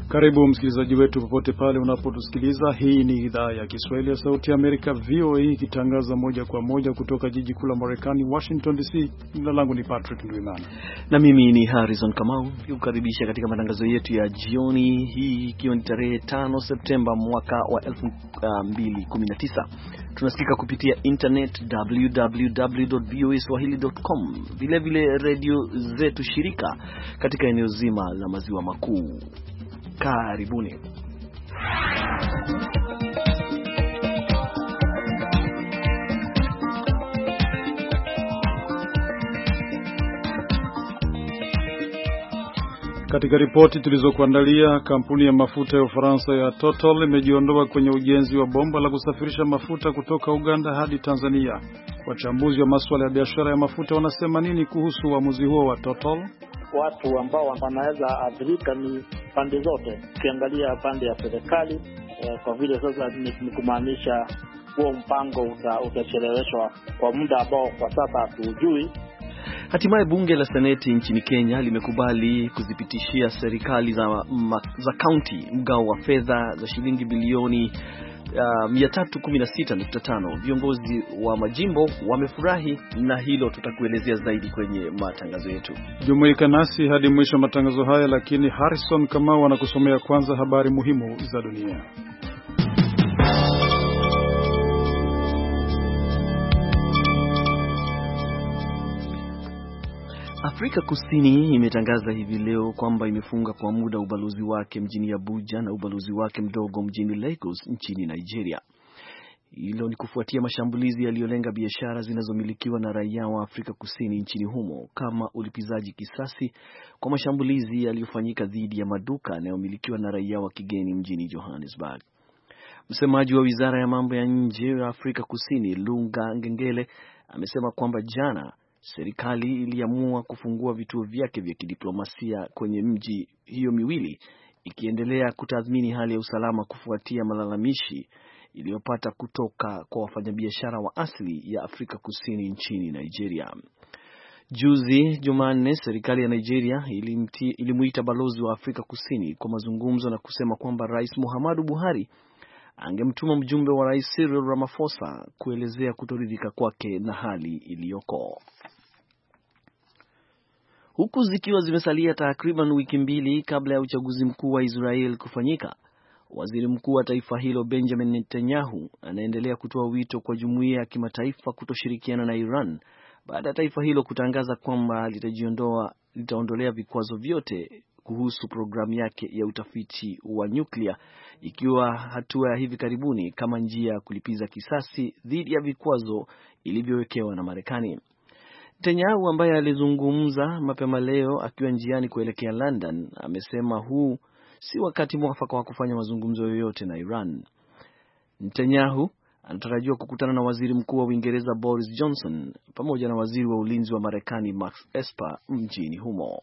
Karibu msikilizaji wetu popote pale unapotusikiliza. Hii ni idhaa ya Kiswahili ya Sauti ya Amerika, VOA, ikitangaza moja kwa moja kutoka jiji kuu la Marekani, Washington DC. Jina langu ni Patrick Ndwimana. Na mimi ni Harrison Kamau, nikukaribisha katika matangazo yetu ya jioni hii, ikiwa ni tarehe 5 Septemba mwaka wa 2019. Tunasikika kupitia internet www.voaswahili.com, vile vile radio zetu shirika katika eneo zima la maziwa makuu. Karibuni. Katika ripoti tulizokuandalia, kampuni ya mafuta ya Ufaransa ya Total imejiondoa kwenye ujenzi wa bomba la kusafirisha mafuta kutoka Uganda hadi Tanzania. Wachambuzi wa masuala ya biashara ya mafuta wanasema nini kuhusu uamuzi huo wa Total? Watu ambao wanaweza athirika ni pande zote. Ukiangalia pande ya serikali, kwa vile sasa ni kumaanisha huo mpango utacheleweshwa kwa muda ambao kwa sasa hatujui. Hatimaye bunge la Seneti nchini Kenya limekubali kuzipitishia serikali za kaunti mgao wa fedha za shilingi bilioni 316.5. Viongozi wa majimbo wamefurahi na hilo tutakuelezea zaidi kwenye matangazo yetu. Jumuika nasi hadi mwisho matangazo haya, lakini Harrison Kamau anakusomea kwanza habari muhimu za dunia. Afrika Kusini imetangaza hivi leo kwamba imefunga kwa muda ubalozi wake mjini Abuja na ubalozi wake mdogo mjini Lagos nchini Nigeria. Hilo ni kufuatia mashambulizi yaliyolenga biashara zinazomilikiwa na raia wa Afrika Kusini nchini humo kama ulipizaji kisasi kwa mashambulizi yaliyofanyika dhidi ya maduka yanayomilikiwa na raia wa kigeni mjini Johannesburg. Msemaji wa Wizara ya Mambo ya Nje ya Afrika Kusini, Lunga Ngengele, amesema kwamba jana serikali iliamua kufungua vituo vyake vya kidiplomasia kwenye mji hiyo miwili, ikiendelea kutathmini hali ya usalama kufuatia malalamishi iliyopata kutoka kwa wafanyabiashara wa asili ya Afrika Kusini nchini Nigeria. Juzi Jumanne, serikali ya Nigeria ilimuita balozi wa Afrika Kusini kwa mazungumzo na kusema kwamba Rais Muhammadu Buhari angemtuma mjumbe wa Rais Cyril Ramaphosa kuelezea kutoridhika kwake na hali iliyoko. Huku zikiwa zimesalia takriban wiki mbili kabla ya uchaguzi mkuu wa Israel kufanyika, waziri mkuu wa taifa hilo Benjamin Netanyahu anaendelea kutoa wito kwa jumuiya ya kimataifa kutoshirikiana na Iran baada ya taifa hilo kutangaza kwamba litaondolea vikwazo vyote kuhusu programu yake ya utafiti wa nyuklia, ikiwa hatua ya hivi karibuni kama njia ya kulipiza kisasi dhidi ya vikwazo ilivyowekewa na Marekani. Netanyahu, ambaye alizungumza mapema leo akiwa njiani kuelekea London, amesema huu si wakati mwafaka wa kufanya mazungumzo yoyote na Iran. Netanyahu anatarajiwa kukutana na waziri mkuu wa Uingereza Boris Johnson pamoja na waziri wa ulinzi wa Marekani Max Esper mjini humo.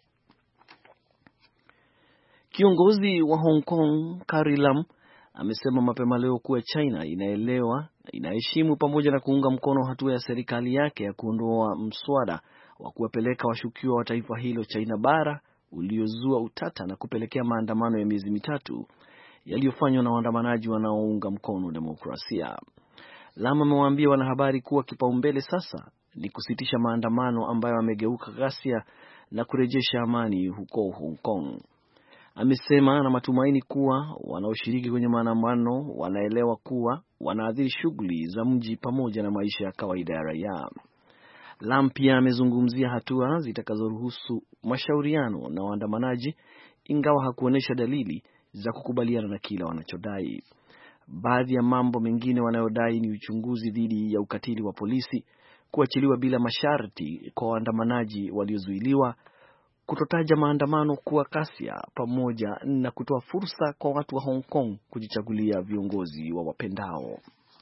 Kiongozi wa Hong Kong Carrie Lam amesema mapema leo kuwa China inaelewa, inaheshimu pamoja na kuunga mkono hatua ya serikali yake ya kuondoa mswada wa kuwapeleka washukiwa wa taifa hilo China bara uliozua utata na kupelekea maandamano ya miezi mitatu yaliyofanywa na waandamanaji wanaounga mkono demokrasia. Lam amewaambia wanahabari kuwa kipaumbele sasa ni kusitisha maandamano ambayo yamegeuka ghasia na kurejesha amani huko Hong Kong. Amesema ana matumaini kuwa wanaoshiriki kwenye maandamano wanaelewa kuwa wanaathiri shughuli za mji pamoja na maisha ya kawaida ya raia. Lam pia amezungumzia hatua zitakazoruhusu mashauriano na waandamanaji, ingawa hakuonesha dalili za kukubaliana na kila wanachodai. Baadhi ya mambo mengine wanayodai ni uchunguzi dhidi ya ukatili wa polisi, kuachiliwa bila masharti kwa waandamanaji waliozuiliwa, kutotaja maandamano kuwa ghasia, pamoja na kutoa fursa kwa watu wa Hong Kong kujichagulia viongozi wa wapendao.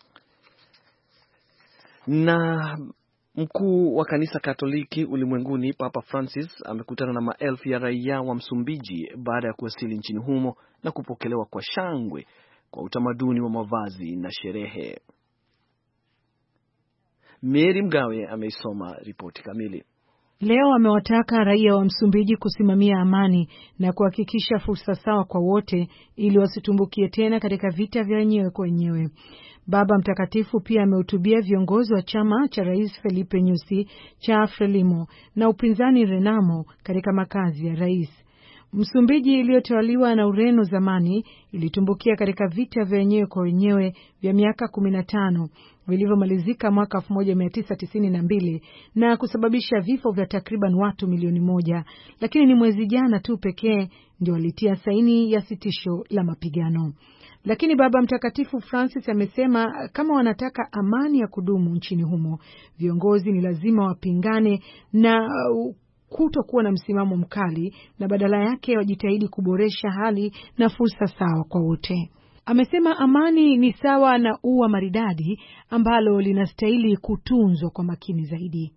Na mkuu wa kanisa Katoliki ulimwenguni Papa Francis amekutana na maelfu ya raia wa Msumbiji baada ya kuwasili nchini humo na kupokelewa kwa shangwe kwa utamaduni wa mavazi na sherehe. Mary Mgawe ameisoma ripoti kamili. Leo amewataka raia wa Msumbiji kusimamia amani na kuhakikisha fursa sawa kwa wote ili wasitumbukie tena katika vita vya wenyewe kwa wenyewe. Baba Mtakatifu pia amehutubia viongozi wa chama cha Rais Felipe Nyusi cha Frelimo na upinzani Renamo katika makazi ya rais. Msumbiji iliyotawaliwa na Ureno zamani ilitumbukia katika vita vya wenyewe kwa wenyewe vya miaka 15 vilivyomalizika mwaka 1992 na kusababisha vifo vya takriban watu milioni 1, lakini ni mwezi jana tu pekee ndio walitia saini ya sitisho la mapigano. Lakini Baba Mtakatifu Francis amesema kama wanataka amani ya kudumu nchini humo, viongozi ni lazima wapingane na kutokuwa na msimamo mkali na badala yake wajitahidi kuboresha hali na fursa sawa kwa wote. Amesema amani ni sawa na ua maridadi ambalo linastahili kutunzwa kwa makini zaidi.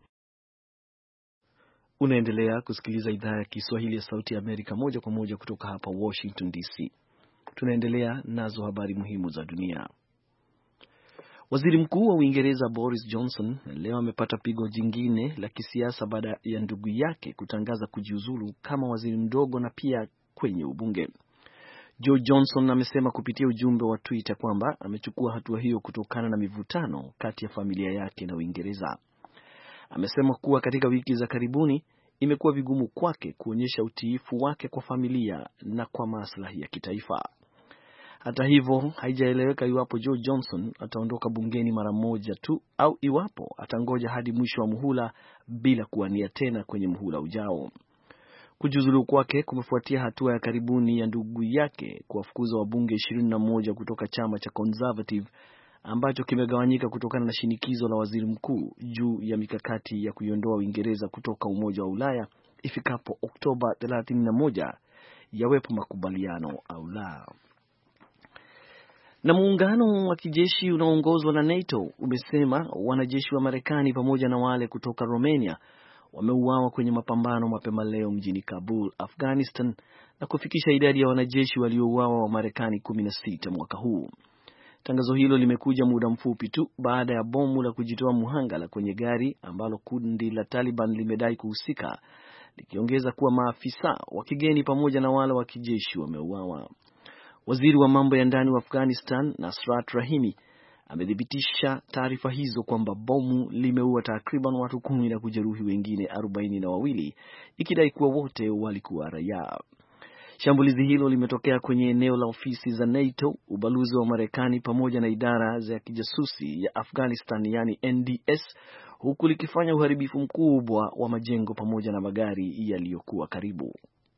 Unaendelea kusikiliza idhaa ya Kiswahili ya Sauti ya Amerika moja kwa moja kutoka hapa Washington DC. Tunaendelea nazo habari muhimu za dunia. Waziri Mkuu wa Uingereza Boris Johnson leo amepata pigo jingine la kisiasa baada ya ndugu yake kutangaza kujiuzulu kama waziri mdogo na pia kwenye ubunge. Joe Johnson amesema kupitia ujumbe wa Twitter kwamba amechukua hatua hiyo kutokana na mivutano kati ya familia yake na Uingereza. Amesema kuwa katika wiki za karibuni imekuwa vigumu kwake kuonyesha utiifu wake kwa familia na kwa maslahi ya kitaifa. Hata hivyo, haijaeleweka iwapo Joe Johnson ataondoka bungeni mara moja tu au iwapo atangoja hadi mwisho wa muhula bila kuwania tena kwenye muhula ujao. Kujiuzulu kwake kumefuatia hatua ya karibuni ya ndugu yake kuwafukuza wabunge 21 kutoka chama cha Conservative ambacho kimegawanyika kutokana na shinikizo la waziri mkuu juu ya mikakati ya kuiondoa Uingereza kutoka Umoja wa Ulaya ifikapo Oktoba 31 yawepo makubaliano au la. Na muungano wa kijeshi unaoongozwa na NATO umesema wanajeshi wa Marekani pamoja na wale kutoka Romania wameuawa kwenye mapambano mapema leo mjini Kabul, Afghanistan, na kufikisha idadi ya wanajeshi waliouawa wa Marekani 16 mwaka huu. Tangazo hilo limekuja muda mfupi tu baada ya bomu la kujitoa muhanga kwenye gari ambalo kundi la Taliban limedai kuhusika, likiongeza kuwa maafisa wa kigeni pamoja na wale wa kijeshi wameuawa. Waziri wa mambo ya ndani wa Afghanistan, Nasrat Rahimi, amethibitisha taarifa hizo kwamba bomu limeua takriban watu 10 na kujeruhi wengine 42, ikidai kuwa wote walikuwa raia. Shambulizi hilo limetokea kwenye eneo la ofisi za NATO, ubalozi wa Marekani pamoja na idara za kijasusi ya Afghanistan yani NDS, huku likifanya uharibifu mkubwa wa majengo pamoja na magari yaliyokuwa karibu.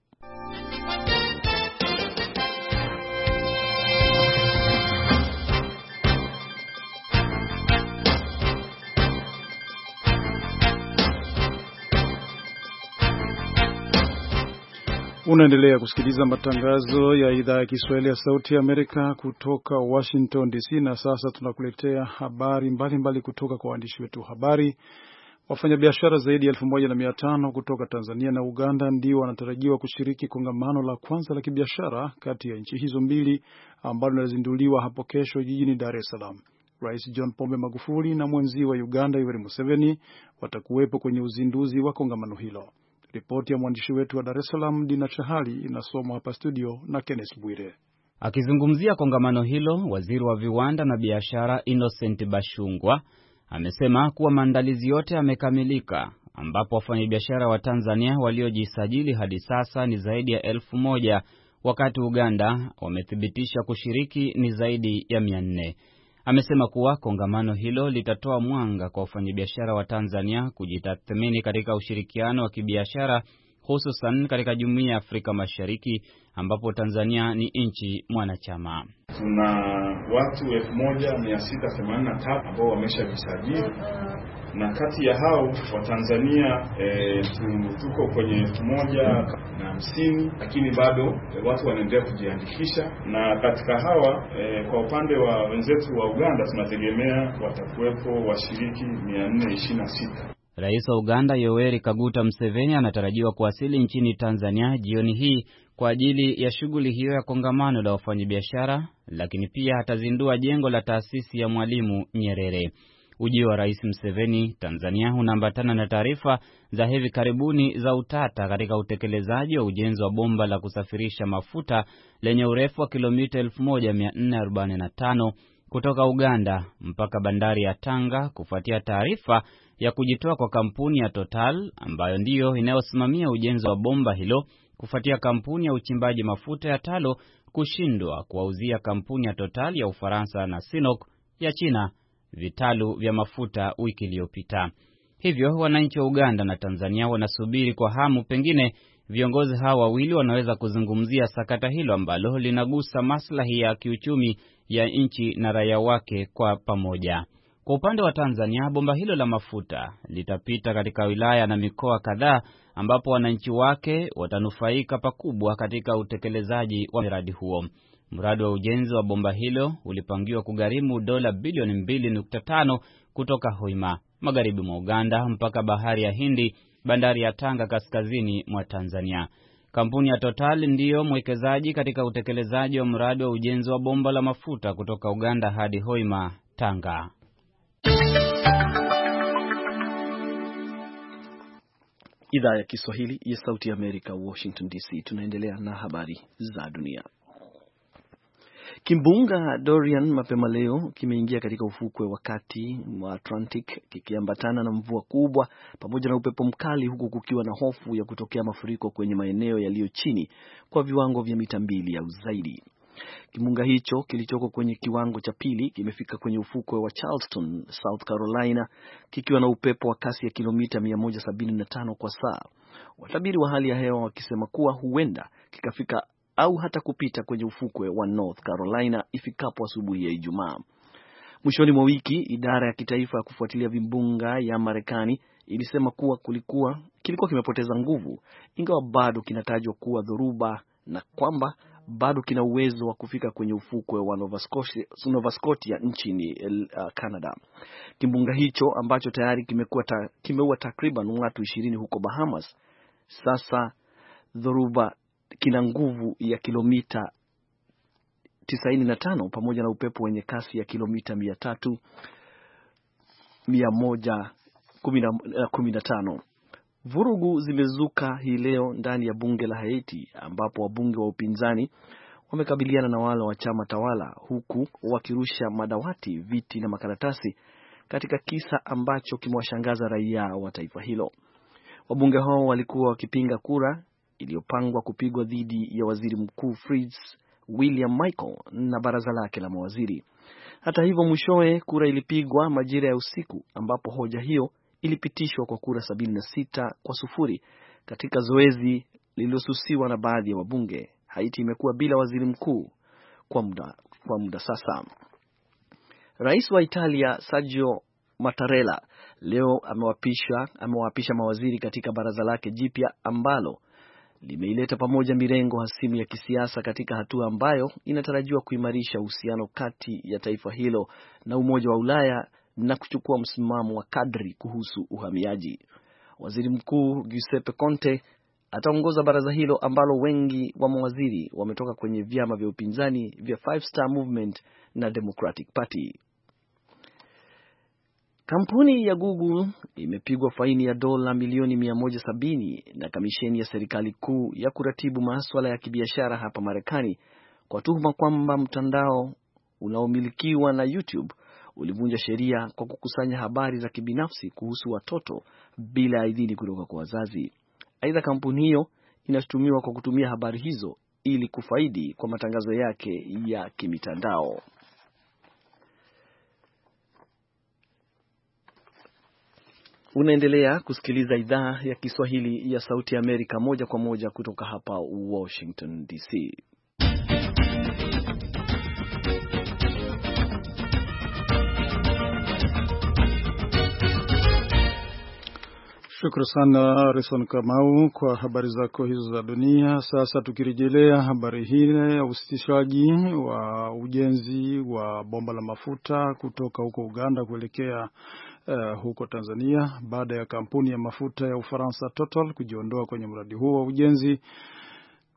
Unaendelea kusikiliza matangazo ya idhaa ya Kiswahili ya Sauti ya Amerika kutoka Washington DC, na sasa tunakuletea habari mbalimbali kutoka kwa waandishi wetu habari. Wafanyabiashara zaidi ya 1500 kutoka Tanzania na Uganda ndio wanatarajiwa kushiriki kongamano la kwanza la kibiashara kati ya nchi hizo mbili ambalo linazinduliwa hapo kesho jijini Dar es Salaam. Rais John Pombe Magufuli na mwenzi wa Uganda Yoweri Museveni watakuwepo kwenye uzinduzi wa kongamano hilo. Ripoti ya mwandishi wetu wa Dar es Salaam Dina Chahali inasomwa hapa studio na Kenneth Bwire. Akizungumzia kongamano hilo, waziri wa viwanda na biashara Innocent Bashungwa amesema kuwa maandalizi yote yamekamilika, ambapo wafanyabiashara wa Tanzania waliojisajili hadi sasa ni zaidi ya 1000, wakati Uganda wamethibitisha kushiriki ni zaidi ya 400. Amesema kuwa kongamano hilo litatoa mwanga kwa wafanyabiashara wa Tanzania kujitathmini katika ushirikiano wa kibiashara, hususan katika Jumuiya ya Afrika Mashariki ambapo Tanzania ni nchi mwanachama. Tuna watu 1683 ambao wameshajisajili, na kati ya hao wa Tanzania tuko kwenye 1050, lakini bado watu wanaendelea kujiandikisha. Na katika hawa kwa upande wa wenzetu wa Uganda tunategemea watakuwepo washiriki 426. Rais wa Uganda Yoweri Kaguta Museveni anatarajiwa kuwasili nchini Tanzania jioni hii kwa ajili ya shughuli hiyo ya kongamano la wafanyabiashara, lakini pia atazindua jengo la taasisi ya Mwalimu Nyerere. Ujio wa Rais Museveni Tanzania unaambatana na taarifa za hivi karibuni za utata katika utekelezaji wa ujenzi wa bomba la kusafirisha mafuta lenye urefu wa kilomita 1445 kutoka Uganda mpaka bandari ya Tanga kufuatia taarifa ya kujitoa kwa kampuni ya Total ambayo ndiyo inayosimamia ujenzi wa bomba hilo kufuatia kampuni ya uchimbaji mafuta ya Talo kushindwa kuwauzia kampuni ya Total ya Ufaransa na Sinopec ya China vitalu vya mafuta wiki iliyopita. Hivyo wananchi wa Uganda na Tanzania wanasubiri kwa hamu pengine viongozi hawa wawili wanaweza kuzungumzia sakata hilo ambalo linagusa maslahi ya kiuchumi ya nchi na raia wake kwa pamoja. Kwa upande wa Tanzania, bomba hilo la mafuta litapita katika wilaya na mikoa kadhaa ambapo wananchi wake watanufaika pakubwa katika utekelezaji wa miradi huo. Mradi wa ujenzi wa bomba hilo ulipangiwa kugharimu dola bilioni 2.5 kutoka Hoima, magharibi mwa Uganda mpaka bahari ya Hindi, bandari ya Tanga kaskazini mwa Tanzania. Kampuni ya Total ndiyo mwekezaji katika utekelezaji wa mradi wa ujenzi wa bomba la mafuta kutoka Uganda hadi Hoima, Tanga. Idhaa ya Kiswahili ya Sauti ya Amerika, Washington DC. Tunaendelea na habari za dunia. Kimbunga Dorian mapema leo kimeingia katika ufukwe wa kati wa Atlantic kikiambatana na mvua kubwa pamoja na upepo mkali, huku kukiwa na hofu ya kutokea mafuriko kwenye maeneo yaliyo chini kwa viwango vya mita 2 au zaidi. Kimbunga hicho kilichoko kwenye kiwango cha pili kimefika kwenye ufukwe wa Charleston, South Carolina, kikiwa na upepo wa kasi ya kilomita 175 kwa saa. Watabiri wa hali ya hewa wakisema kuwa huenda kikafika au hata kupita kwenye ufukwe wa North Carolina ifikapo asubuhi ya Ijumaa. Mwishoni mwa wiki, idara ya kitaifa ya kufuatilia vimbunga ya Marekani ilisema kuwa kilikuwa kimepoteza nguvu, ingawa bado kinatajwa kuwa dhoruba na kwamba bado kina uwezo wa kufika kwenye ufukwe wa Nova Scotia nchini Canada. Kimbunga hicho ambacho tayari kimeua takriban watu 20 huko Bahamas, sasa dhoruba kina nguvu ya kilomita 95 pamoja na upepo wenye kasi ya kilomita 115. Vurugu zimezuka hii leo ndani ya bunge la Haiti ambapo wabunge wa upinzani wamekabiliana na wale wa chama tawala huku wakirusha madawati, viti na makaratasi katika kisa ambacho kimewashangaza raia wa taifa hilo. Wabunge hao walikuwa wakipinga kura iliyopangwa kupigwa dhidi ya waziri mkuu Fritz William Michael na baraza lake la mawaziri. Hata hivyo, mwishowe kura ilipigwa majira ya usiku ambapo hoja hiyo ilipitishwa kwa kura 76-0 katika zoezi lililosusiwa na baadhi ya wabunge. Haiti imekuwa bila waziri mkuu kwa muda sasa. Rais wa Italia Sergio Mattarella leo amewaapisha mawaziri katika baraza lake jipya ambalo limeileta pamoja mirengo hasimu ya kisiasa katika hatua ambayo inatarajiwa kuimarisha uhusiano kati ya taifa hilo na Umoja wa Ulaya na kuchukua msimamo wa kadri kuhusu uhamiaji. Waziri Mkuu Giuseppe Conte ataongoza baraza hilo ambalo wengi wa mawaziri wametoka kwenye vyama vya upinzani vya Five Star Movement na Democratic Party. Kampuni ya Google imepigwa faini ya dola milioni 170 na kamisheni ya serikali kuu ya kuratibu masuala ya kibiashara hapa Marekani kwa tuhuma kwamba mtandao unaomilikiwa na YouTube ulivunja sheria kwa kukusanya habari za kibinafsi kuhusu watoto bila idhini kutoka kwa wazazi. Aidha, kampuni hiyo inashutumiwa kwa kutumia habari hizo ili kufaidi kwa matangazo yake ya kimitandao. Unaendelea kusikiliza idhaa ya Kiswahili ya Sauti ya Amerika moja kwa moja kutoka hapa Washington DC. Shukrani sana Harrison Kamau kwa habari zako hizo za dunia. Sasa tukirejelea habari hii ya usitishaji wa ujenzi wa bomba la mafuta kutoka huko Uganda kuelekea huko Tanzania baada ya kampuni ya mafuta ya Ufaransa Total kujiondoa kwenye mradi huo wa ujenzi.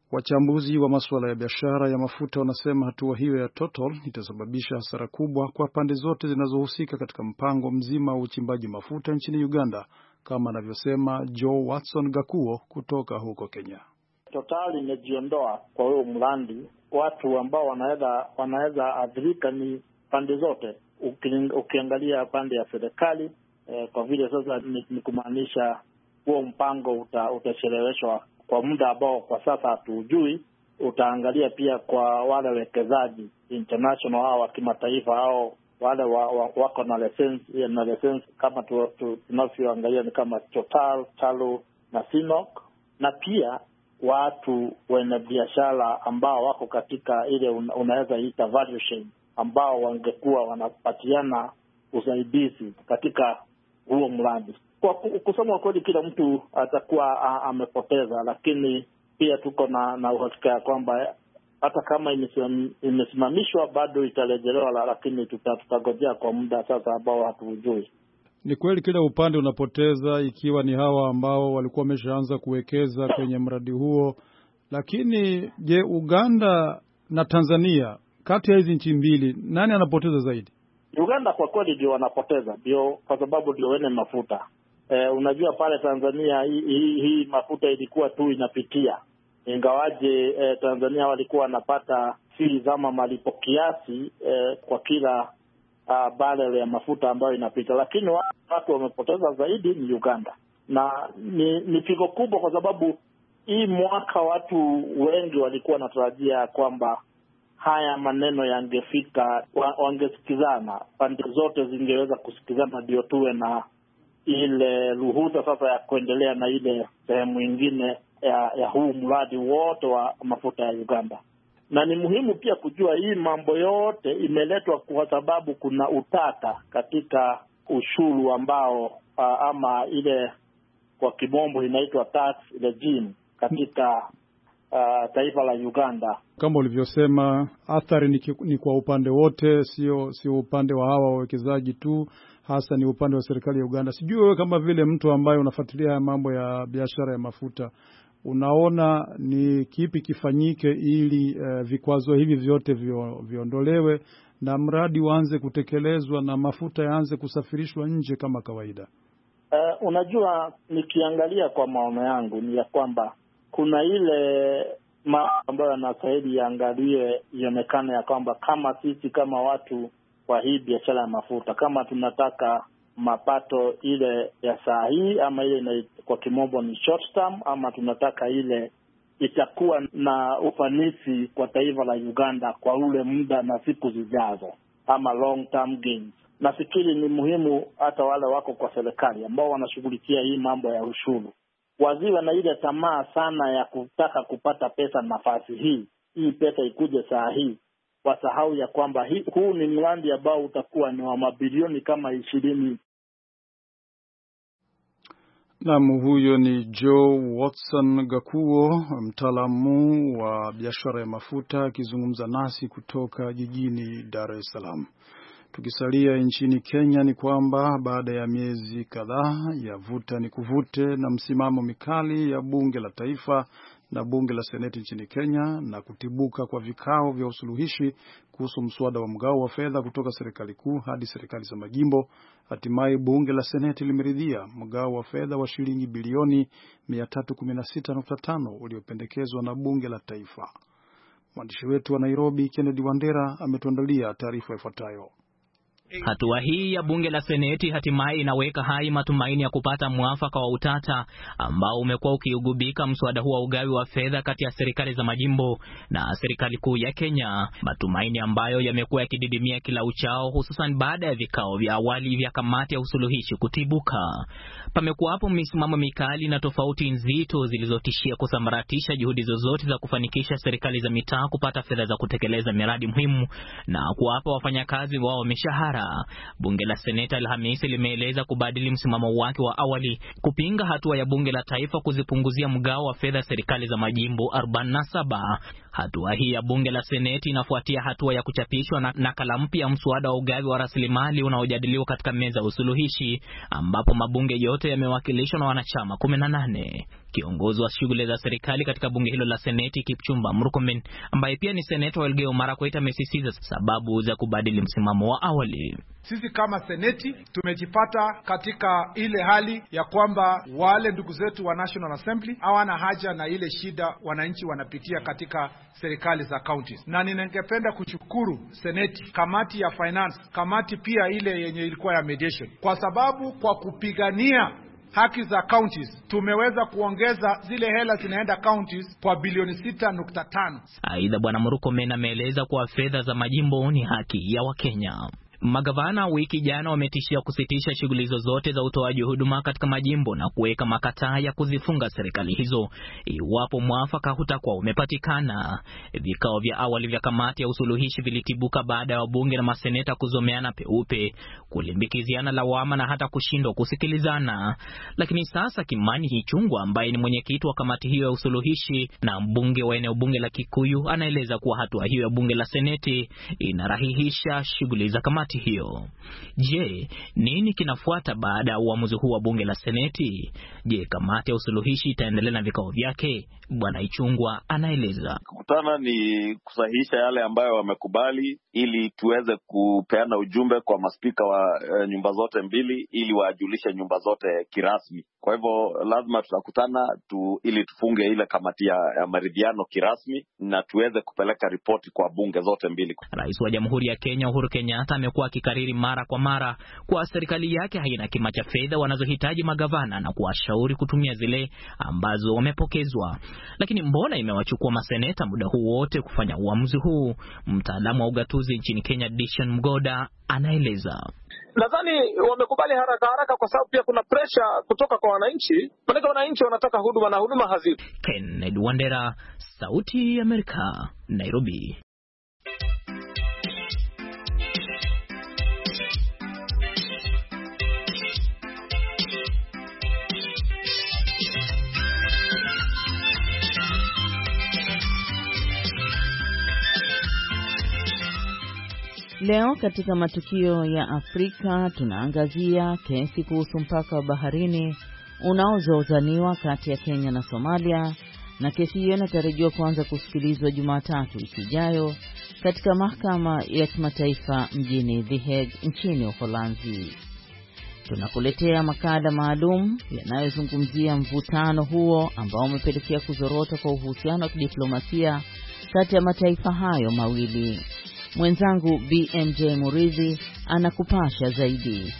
Wachambuzi wa masuala ya biashara ya mafuta wanasema hatua hiyo ya Total itasababisha hasara kubwa kwa pande zote zinazohusika katika mpango mzima wa uchimbaji mafuta nchini Uganda, kama anavyosema Joe Watson Gakuo kutoka huko Kenya. Total imejiondoa kwa huo mradi. Watu ambao wanaweza athirika ni pande zote. Ukiangalia pande ya serikali, kwa vile sasa ni kumaanisha huo mpango utacheleweshwa kwa muda ambao kwa sasa hatujui. Utaangalia pia kwa wale wekezaji international au wa kimataifa au wale wako na license kama tunavyoangalia ni kama Total, Tullow na Sinopec, na pia watu wenye biashara ambao wako katika ile unaweza ita value chain, ambao wangekuwa wanapatiana usaidizi katika huo mradi. Kwa kusema kweli, kila mtu atakuwa amepoteza, lakini pia tuko na uhakika ya kwamba hata kama imesimamishwa bado itarejelewa, lakini tutagojea kwa muda sasa ambao hatujui. Ni kweli kila upande unapoteza, ikiwa ni hawa ambao walikuwa wameshaanza kuwekeza kwenye mradi huo. Lakini je, Uganda na Tanzania, kati ya hizi nchi mbili, nani anapoteza zaidi? Uganda kwa kweli ndio wanapoteza, ndio kwa sababu ndio wene mafuta. Unajua pale Tanzania hii mafuta ilikuwa tu inapitia, ingawaje Tanzania walikuwa wanapata fees ama malipo kiasi kwa kila barrel ya mafuta ambayo inapita, lakini watu wamepoteza zaidi ni Uganda, na ni pigo kubwa, kwa sababu hii mwaka watu wengi walikuwa wanatarajia kwamba haya maneno yangefika, wangesikizana, pande zote zingeweza kusikizana ndio tuwe na ile ruhusa sasa ya kuendelea na ile sehemu nyingine ya huu mradi wote wa mafuta ya Uganda. Na ni muhimu pia kujua hii mambo yote imeletwa kwa sababu kuna utata katika ushuru ambao ama ile kwa kimombo inaitwa tax regime katika taifa la Uganda. Kama ulivyosema, athari ni kwa upande wote, sio upande wa hawa wawekezaji tu, hasa ni upande wa serikali ya Uganda. Sijui wewe kama vile mtu ambaye unafuatilia mambo ya biashara ya mafuta, unaona ni kipi kifanyike ili vikwazo hivi vyote viondolewe na mradi uanze kutekelezwa na mafuta yaanze kusafirishwa nje kama kawaida? Unajua, nikiangalia kwa maono yangu ni ya kwamba kuna ile mambo ambayo yanastahili yaangaliwe, ionekane ya kwamba kama sisi kama watu kwa hii biashara ya mafuta, kama tunataka mapato ile ya saa hii ama ile kwa kimombo ni short term, ama tunataka ile itakuwa na ufanisi kwa taifa la Uganda kwa ule muda na siku zijazo, ama long term gains. Nafikiri ni muhimu hata wale wako kwa serikali ambao wanashughulikia hii mambo ya ushuru waziwe na ile tamaa sana ya kutaka kupata pesa nafasi hii pesa ikuje saa hii, wasahau ya kwamba huu ni mradi ambao utakuwa ni wa mabilioni kama 20. Naam, huyo ni Joe Watson Gakuo, mtaalamu wa biashara ya mafuta, akizungumza nasi kutoka jijini Dar es Salaam. Tukisalia nchini Kenya, ni kwamba baada ya miezi kadhaa ya vuta ni kuvute na msimamo mikali ya bunge la taifa na bunge la seneti nchini Kenya na kutibuka kwa vikao vya usuluhishi kuhusu mswada wa mgao wa fedha kutoka serikali kuu hadi serikali za majimbo, hatimaye bunge la seneti limeridhia mgao wa fedha wa shilingi bilioni 316.5 uliopendekezwa na bunge la taifa. Mwandishi wetu wa Nairobi Kennedy Wandera ametuandalia taarifa ifuatayo. Hatua hii ya bunge la seneti hatimaye inaweka hai matumaini ya kupata mwafaka wa utata ambao umekuwa ukiugubika mswada huo wa ugawi wa fedha kati ya serikali za majimbo na serikali kuu ya Kenya, matumaini ambayo yamekuwa yakididimia kila uchao, hususan baada ya vikao vya awali vya kamati ya usuluhishi kutibuka. Pamekuwa hapo misimamo mikali na tofauti nzito zilizotishia kusambaratisha juhudi zozote za kufanikisha serikali za mitaa kupata fedha za kutekeleza miradi muhimu na kuwapa wafanyakazi wao mishahara. Bunge la Seneta Alhamisi limeeleza kubadili msimamo wake wa awali kupinga hatua ya bunge la taifa kuzipunguzia mgao wa fedha serikali za majimbo 47. Hatua hii ya bunge la Seneti inafuatia hatua ya kuchapishwa na nakala mpya ya mswada wa ugavi wa rasilimali unaojadiliwa katika meza ya usuluhishi, ambapo mabunge yote yamewakilishwa na wanachama 18. Kiongozi wa shughuli za serikali katika bunge hilo la Seneti, Kipchumba Murkomen, ambaye pia ni seneta wa Elgeyo Marakwet, amesisitiza sababu za kubadili msimamo wa awali. Sisi kama Seneti tumejipata katika ile hali ya kwamba wale ndugu zetu wa National Assembly hawana haja na ile shida wananchi wanapitia katika serikali za counties. Na ningependa kushukuru Seneti, kamati ya finance, kamati pia ile yenye ilikuwa ya mediation, kwa sababu kwa kupigania haki za counties tumeweza kuongeza zile hela zinaenda counties kwa bilioni 6.5. Aidha, Bwana Murkomen ameeleza kuwa fedha za majimbo ni haki ya Wakenya. Magavana wiki jana wametishia kusitisha shughuli zozote za utoaji huduma katika majimbo na kuweka makataa ya kuzifunga serikali hizo iwapo mwafaka hutakuwa umepatikana. Vikao vya awali vya kamati ya usuluhishi vilitibuka baada ya wabunge na maseneta kuzomeana peupe, kulimbikiziana lawama na hata kushindwa kusikilizana. Lakini sasa Kimani Ichung'wah, ambaye ni mwenyekiti wa kamati hiyo ya usuluhishi na mbunge wa eneo bunge la Kikuyu, anaeleza kuwa hatua hiyo ya bunge la Seneti inarahihisha shughuli za kamati hiyo. Je, nini kinafuata baada ya uamuzi huu wa bunge la Seneti? Je, kamati ya usuluhishi itaendelea na vikao vyake? Bwana Ichung'wah anaeleza. Kukutana ni kusahihisha yale ambayo wamekubali ili tuweze kupeana ujumbe kwa maspika wa nyumba zote mbili ili wajulishe nyumba zote kirasmi. Kwa hivyo lazima tutakutana ili tufunge ile kamati ya maridhiano kirasmi na tuweze kupeleka ripoti kwa bunge zote mbili. Rais wa Jamhuri ya Kenya Uhuru Kenyatta amekuwa akikariri mara kwa mara kwa serikali yake haina kima cha fedha wanazohitaji magavana na kuwashauri kutumia zile ambazo wamepokezwa. Lakini mbona imewachukua maseneta muda huu wote kufanya uamuzi huu? Mtaalamu wa ugatuzi nchini Kenya Dishon Mgoda anaeleza. Nadhani wamekubali haraka kwa sababu pia kuna pressure kutoka kwa wananchi. Maana wananchi wanataka huduma na huduma hazipo. Kennedy Wandera, Sauti ya Amerika, Nairobi. Leo katika matukio ya Afrika tunaangazia kesi kuhusu mpaka wa baharini unaozozaniwa kati ya Kenya na Somalia, na kesi hiyo inatarajiwa kuanza kusikilizwa Jumatatu ijayo katika mahakama ya kimataifa mjini The Hague nchini Uholanzi. Tunakuletea makala maalum yanayozungumzia mvutano huo ambao umepelekea kuzorota kwa uhusiano wa kidiplomasia kati ya mataifa hayo mawili. Mwenzangu BMJ Muridhi anakupasha zaidi.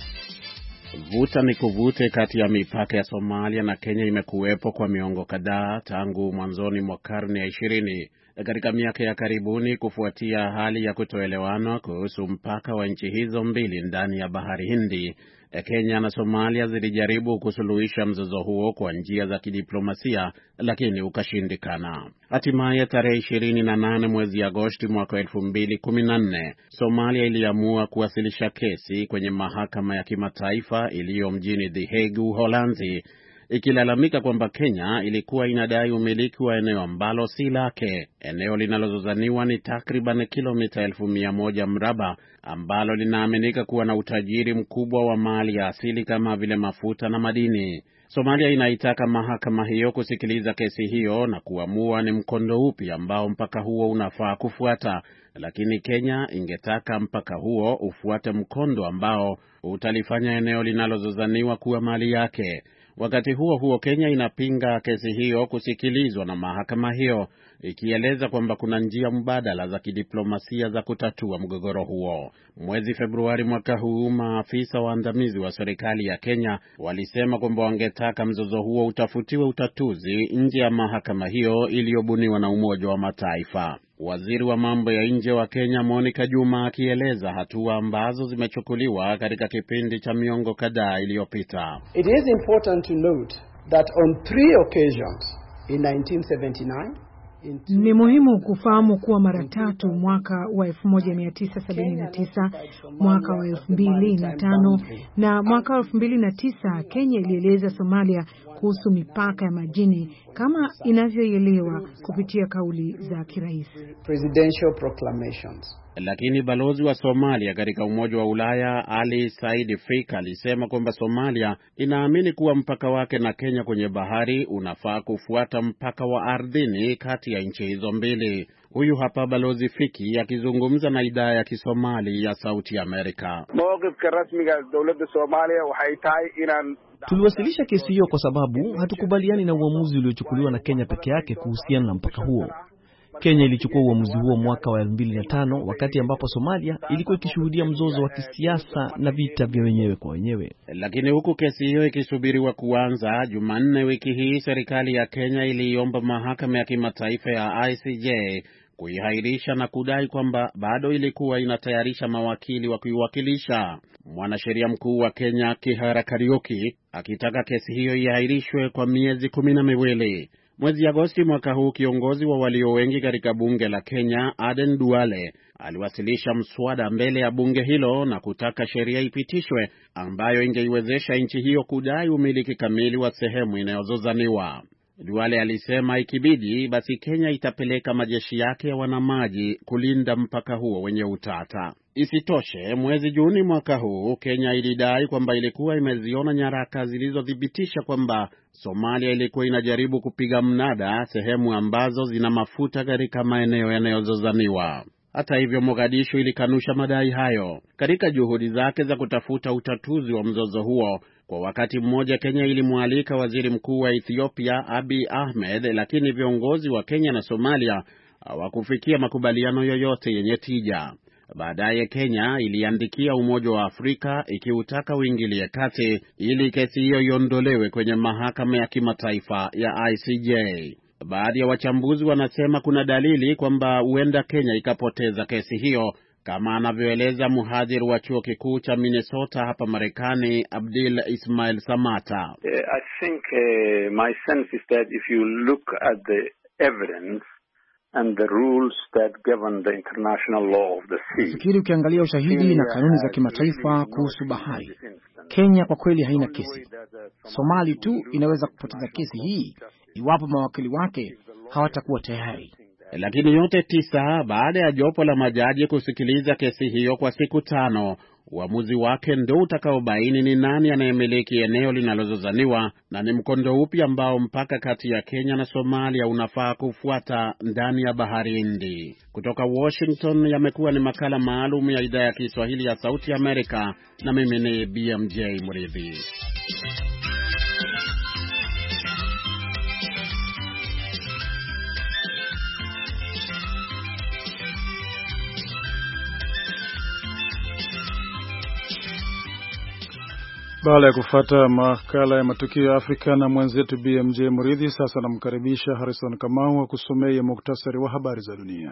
Vuta ni kuvute kati ya mipaka ya Somalia na Kenya imekuwepo kwa miongo kadhaa tangu mwanzoni mwa karne ya 20. Katika miaka ya karibuni, kufuatia hali ya kutoelewana kuhusu mpaka wa nchi hizo mbili ndani ya Bahari Hindi, Kenya na Somalia zilijaribu kusuluhisha mzozo huo kwa njia za kidiplomasia, lakini ukashindikana. Hatimaye tarehe 28 mwezi Agosti mwaka 2014, Somalia iliamua kuwasilisha kesi kwenye mahakama ya kimataifa iliyo mjini The Hague, Uholanzi, ikilalamika kwamba Kenya ilikuwa inadai umiliki wa eneo ambalo si lake. Eneo linalozozaniwa ni takriban kilomita 1,100 mraba ambalo linaaminika kuwa na utajiri mkubwa wa mali ya asili kama vile mafuta na madini. Somalia inaitaka mahakama hiyo kusikiliza kesi hiyo na kuamua ni mkondo upi ambao mpaka huo unafaa kufuata, lakini Kenya ingetaka mpaka huo ufuate mkondo ambao utalifanya eneo linalozozaniwa kuwa mali yake. Wakati huo huo, Kenya inapinga kesi hiyo kusikilizwa na mahakama hiyo, ikieleza kwamba kuna njia mbadala za kidiplomasia za kutatua mgogoro huo. Mwezi Februari mwaka huu, maafisa waandamizi wa serikali ya Kenya walisema kwamba wangetaka mzozo huo utafutiwe utatuzi nje ya mahakama hiyo iliyobuniwa na Umoja wa Mataifa. Waziri wa mambo ya nje wa Kenya Monica Juma akieleza hatua ambazo zimechukuliwa katika kipindi cha miongo kadhaa iliyopita. It is important to note that on 3 occasions in 1979, Ni muhimu kufahamu kuwa mara 3 mwaka wa 1979, mwaka wa 2005 na mwaka wa 2009 Kenya ilieleza Somalia kuhusu mipaka ya majini kama inavyoelewa kupitia kauli za kirais. Presidential proclamations. Lakini balozi wa Somalia katika Umoja wa Ulaya Ali Said Fik alisema kwamba Somalia inaamini kuwa mpaka wake na Kenya kwenye bahari unafaa kufuata mpaka wa ardhini kati ya nchi hizo mbili. Huyu hapa balozi Fiki akizungumza na idhaa ya Kisomali ya Sauti ya Amerika. Mawqifka rasmiga dawladda Somalia waxay tahay inaan tuliwasilisha kesi hiyo kwa sababu hatukubaliani na uamuzi uliochukuliwa na Kenya peke yake kuhusiana na mpaka huo. Kenya ilichukua uamuzi huo mwaka wa 2005 wakati ambapo Somalia ilikuwa ikishuhudia mzozo wa kisiasa na vita vya wenyewe kwa wenyewe. Lakini huku kesi hiyo ikisubiriwa kuanza, Jumanne wiki hii serikali ya Kenya iliomba mahakama ya kimataifa ya ICJ kuihairisha na kudai kwamba bado ilikuwa inatayarisha mawakili wa kuiwakilisha. Mwanasheria mkuu wa Kenya Kihara Kariuki akitaka kesi hiyo ihairishwe kwa miezi 12. Mwezi Agosti mwaka huu kiongozi wa walio wengi katika bunge la Kenya Aden Duale aliwasilisha mswada mbele ya bunge hilo na kutaka sheria ipitishwe ambayo ingeiwezesha nchi hiyo kudai umiliki kamili wa sehemu inayozozaniwa. Duale alisema ikibidi basi Kenya itapeleka majeshi yake ya wanamaji kulinda mpaka huo wenye utata. Isitoshe, mwezi Juni mwaka huu Kenya ilidai kwamba ilikuwa imeziona nyaraka zilizothibitisha kwamba Somalia ilikuwa inajaribu kupiga mnada sehemu ambazo zina mafuta katika maeneo yanayozozaniwa. Hata hivyo, Mogadishu ilikanusha madai hayo. Katika juhudi zake za kutafuta utatuzi wa mzozo huo, kwa wakati mmoja Kenya ilimwalika waziri mkuu wa Ethiopia Abiy Ahmed, lakini viongozi wa Kenya na Somalia hawakufikia makubaliano yoyote yenye tija. Baadaye Kenya iliandikia Umoja wa Afrika ikiutaka uingilie kati ili kesi hiyo iondolewe kwenye mahakama ya kimataifa ya ICJ. Baadhi ya wachambuzi wanasema kuna dalili kwamba huenda Kenya ikapoteza kesi hiyo, kama anavyoeleza mhadhiri wa chuo kikuu cha Minnesota hapa Marekani Abdil Ismail Samata. I think my sense is that if you look at the evidence and the rules that govern the international law of the sea. Fikiri ukiangalia ushahidi na kanuni za kimataifa kuhusu bahari, Kenya kwa kweli haina kesi. Somali tu inaweza kupoteza kesi hii iwapo mawakili wake hawatakuwa tayari. Lakini yote 9 baada ya jopo la majaji kusikiliza kesi hiyo kwa siku 5, uamuzi wake ndio utakaobaini ni nani anayemiliki eneo linalozozaniwa na ni mkondo upi ambao mpaka kati ya Kenya na Somalia unafaa kufuata ndani ya bahari Hindi. Kutoka Washington yamekuwa ni makala maalum ya idhaa ya Kiswahili ya Sauti Amerika, na mimi ni BMJ Mridhi. Baada ya kufuata makala ya matukio ya Afrika na mwenzetu BMJ Mridhi, sasa namkaribisha Harrison Kamau kusomea muktasari wa habari za dunia.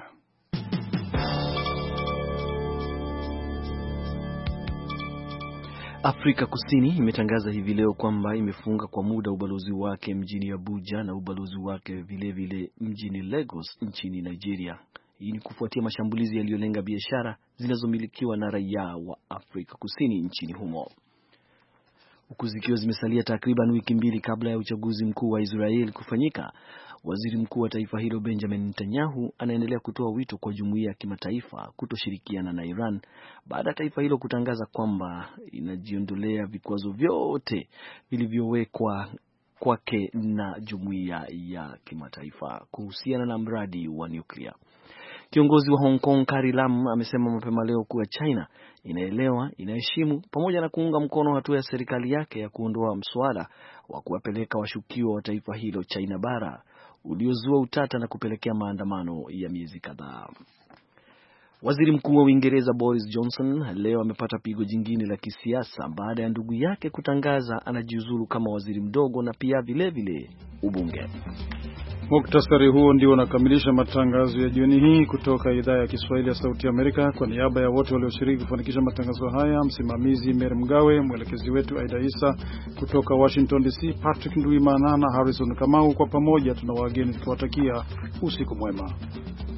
Afrika Kusini imetangaza hivi leo kwamba imefunga kwa muda ubalozi wake mjini Abuja na ubalozi wake vile mjini Lagos nchini Nigeria. Hii ni kufuatia mashambulizi yaliyolenga biashara zinazomilikiwa na raia wa Afrika Kusini nchini humo. Huku zikiwa zimesalia takriban wiki 2 kabla ya uchaguzi mkuu wa Israel kufanyika, waziri mkuu wa taifa hilo Benjamin Netanyahu anaendelea kutoa wito kwa jumuiya ya kimataifa kutoshirikiana na Iran baada ya taifa hilo kutangaza kwamba inajiondolea vikwazo vyote vilivyowekwa kwake na jumuiya ya kimataifa kuhusiana na mradi wa nyuklia. Kiongozi wa Hong Kong Carrie Lam amesema mapema leo kuwa China inaelewa, inaheshimu pamoja na kuunga mkono hatua ya serikali yake ya kuondoa mswada wa kuwapeleka washukiwa wa taifa hilo China bara uliozua utata na kupelekea maandamano ya miezi kadhaa. Waziri Mkuu wa Uingereza Boris Johnson leo amepata pigo jingine la kisiasa baada ya ndugu yake kutangaza anajiuzulu kama waziri mdogo na pia vilevile ubunge. Muktasari huo ndio unakamilisha matangazo ya jioni hii kutoka idhaa ya Kiswahili ya Sauti ya Amerika. Kwa niaba ya wote walioshiriki kufanikisha matangazo haya, msimamizi Mary Mgawe, mwelekezi wetu Aida Isa, kutoka Washington DC Patrick Nduimana na Harrison Kamau, kwa pamoja tuna wageni tukiwatakia usiku mwema.